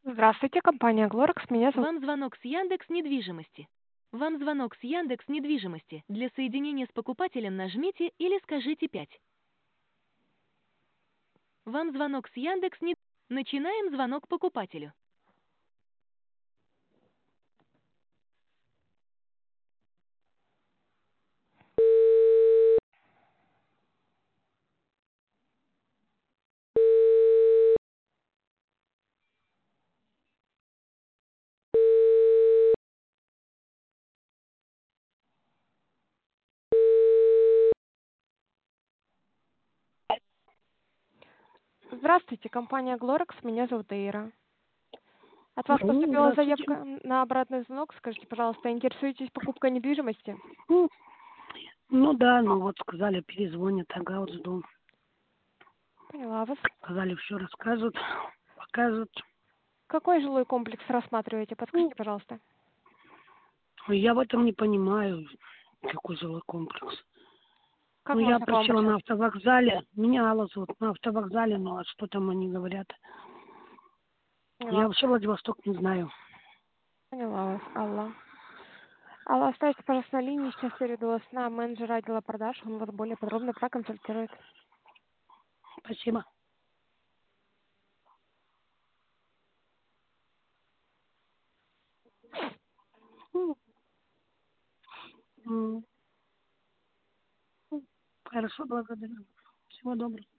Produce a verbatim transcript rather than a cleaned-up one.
Здравствуйте, компания Глоракс. Меня зовут... Вам звонок с Яндекс недвижимости. Вам звонок с Яндекс недвижимости. Для соединения с покупателем нажмите или скажите пять. Вам звонок с Яндекс не... Начинаем звонок покупателю. Здравствуйте, компания Глоракс. Меня зовут Эйра. От вас Ну, поступила здравствуйте. заявка на обратный звонок. Скажите, пожалуйста, интересуетесь покупкой недвижимости? Ну, ну да, ну вот сказали, перезвонят, ага, вот жду. Поняла вас. Сказали, все расскажут, покажут. Какой жилой комплекс рассматриваете? Ну, Подскажите, пожалуйста. я в этом не понимаю, какой жилой комплекс. Как Ну, можно я к вам просила на обращаться? автовокзале, менялась вот на автовокзале, но а что там они говорят? Я Поняла. вообще Владивосток не знаю. Поняла вас, Алла. Алла, оставьте, пожалуйста, на линии. Сейчас перейду вас на менеджера отдела продаж. Он вас более подробно проконсультирует. Спасибо. М, м, Хорошо, благодарю. Всего доброго.